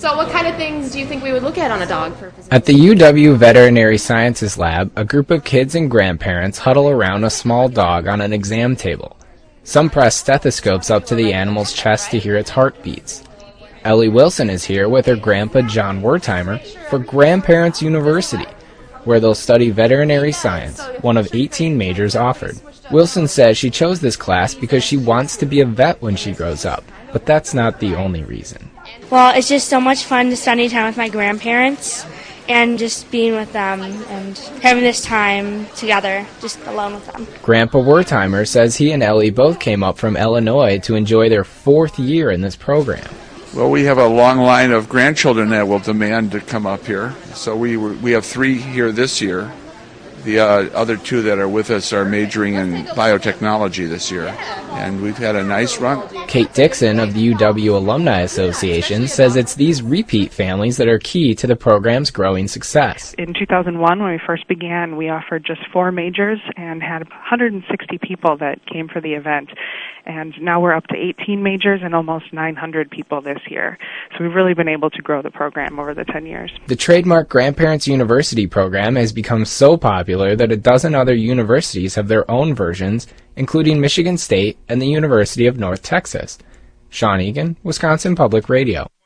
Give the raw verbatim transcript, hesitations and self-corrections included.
So what kind of things do you think we would look at on a dog for physical? At the U W Veterinary Sciences Lab, a group of kids and grandparents huddle around a small dog on an exam table. Some press stethoscopes up to the animal's chest to hear its heartbeats. Ellie Wilson is here with her grandpa John Wertheimer for Grandparents University, where they'll study veterinary science, one of eighteen majors offered. Wilson says she chose this class because she wants to be a vet when she grows up, but that's not the only reason. Well, it's just so much fun to spend time with my grandparents and just being with them and having this time together, just alone with them. Grandpa Wertheimer says he and Ellie both came up from Illinois to enjoy their fourth year in this program. Well, we have a long line of grandchildren that will demand to come up here. So we were, we have three here this year. The uh, other two that are with us are majoring in biotechnology this year, and we've had a nice run. Kate Dixon of the U W Alumni Association says it's these repeat families that are key to the program's growing success. In two thousand one, when we first began, we offered just four majors and had one hundred sixty people that came for the event. And now we're up to eighteen majors and almost nine hundred people this year. So we've really been able to grow the program over the ten years. The trademark Grandparents University program has become so popular that a dozen other universities have their own versions, including Michigan State and the University of North Texas. Sean Egan, Wisconsin Public Radio.